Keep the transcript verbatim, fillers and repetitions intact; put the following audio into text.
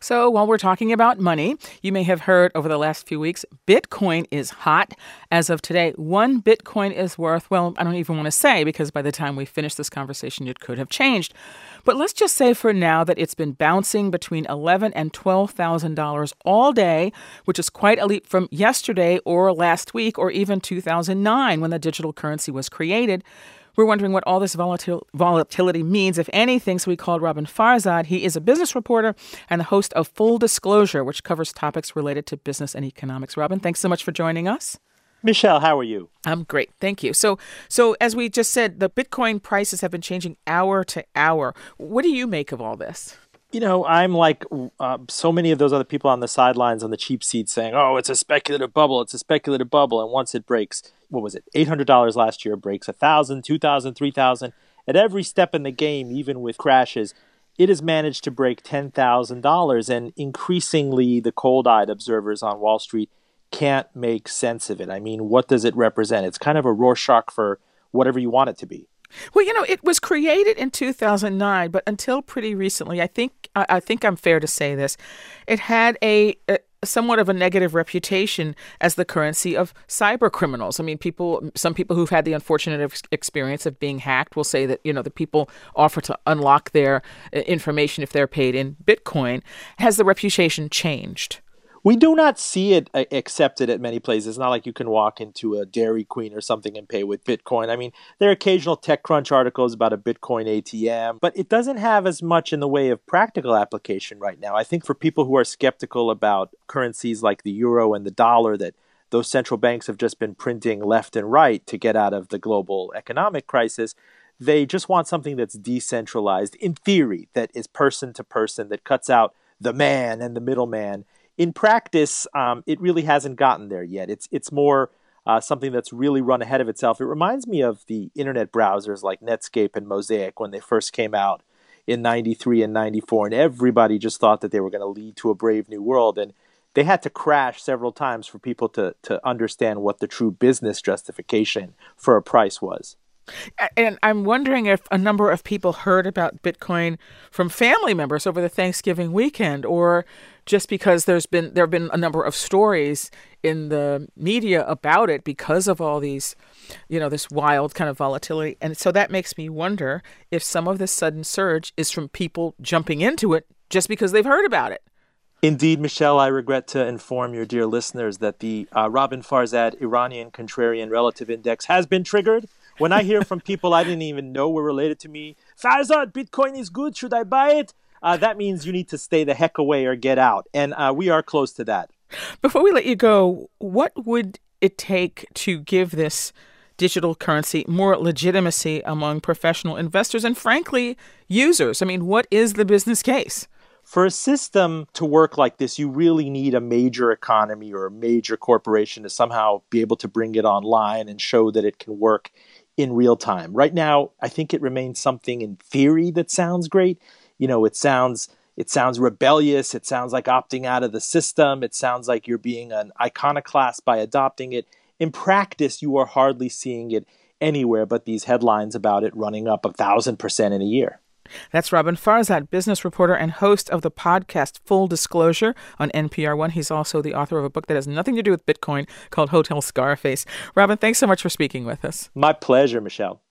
So while we're talking about money, you may have heard over the last few weeks, Bitcoin is hot. As of today, one Bitcoin is worth, well, I don't even want to say because by the time we finish this conversation, it could have changed. But let's just say for now that it's been bouncing between eleven thousand dollars and twelve thousand dollars all day, which is quite a leap from yesterday or last week or even two thousand nine when the digital currency was created. We're wondering what all this volatil- volatility means, if anything, so we called Robin Farzad. He is a business reporter and the host of Full Disclosure, which covers topics related to business and economics. Robin, thanks so much for joining us. Michelle, how are you? I'm great. Thank you. So, so as we just said, the Bitcoin prices have been changing hour to hour. What do you make of all this? You know, I'm like uh, so many of those other people on the sidelines on the cheap seats saying, oh, it's a speculative bubble. It's a speculative bubble. And once it breaks, what was it? eight hundred dollars last year breaks one thousand dollars, two thousand dollars, three thousand dollars. At every step in the game, even with crashes, it has managed to break ten thousand dollars. And increasingly, the cold-eyed observers on Wall Street can't make sense of it. I mean, what does it represent? It's kind of a Rorschach for whatever you want it to be. Well, you know, it was created in two thousand nine, but until pretty recently, I think I, I think I'm fair to say this, it had a, a somewhat of a negative reputation as the currency of cyber criminals. I mean, people, some people who've had the unfortunate ex- experience of being hacked will say that, you know, the people offer to unlock their uh, information if they're paid in Bitcoin. Has the reputation changed? We do not see it accepted at many places. It's not like you can walk into a Dairy Queen or something and pay with Bitcoin. I mean, there are occasional TechCrunch articles about a Bitcoin A T M, but it doesn't have as much in the way of practical application right now. I think for people who are skeptical about currencies like the euro and the dollar, that those central banks have just been printing left and right to get out of the global economic crisis, they just want something that's decentralized in theory, that is person to person, that cuts out the man and the middleman. In practice, um, it really hasn't gotten there yet. It's it's more uh, something that's really run ahead of itself. It reminds me of the internet browsers like Netscape and Mosaic when they first came out in ninety-three and ninety-four, and everybody just thought that they were going to lead to a brave new world. And they had to crash several times for people to to understand what the true business justification for a price was. And I'm wondering if a number of people heard about Bitcoin from family members over the Thanksgiving weekend, or just because there's been there have been a number of stories in the media about it because of all these, you know, this wild kind of volatility. And so that makes me wonder if some of this sudden surge is from people jumping into it just because they've heard about it. Indeed, Michelle, I regret to inform your dear listeners that the uh, Robin Farzad Iranian Contrarian Relative Index has been triggered. When I hear from people I didn't even know were related to me, Farzad, Bitcoin is good, should I buy it? Uh, that means you need to stay the heck away or get out. And uh, we are close to that. Before we let you go, what would it take to give this digital currency more legitimacy among professional investors and, frankly, users? I mean, what is the business case? For a system to work like this, you really need a major economy or a major corporation to somehow be able to bring it online and show that it can work in real time. Right now, I think it remains something in theory that sounds great. You know, it sounds it sounds rebellious. It sounds like opting out of the system. It sounds like you're being an iconoclast by adopting it. In practice, you are hardly seeing it anywhere but these headlines about it running up a thousand percent in a year. That's Robin Farzad, business reporter and host of the podcast Full Disclosure on N P R One. He's also the author of a book that has nothing to do with Bitcoin called Hotel Scarface. Robin, thanks so much for speaking with us. My pleasure, Michelle.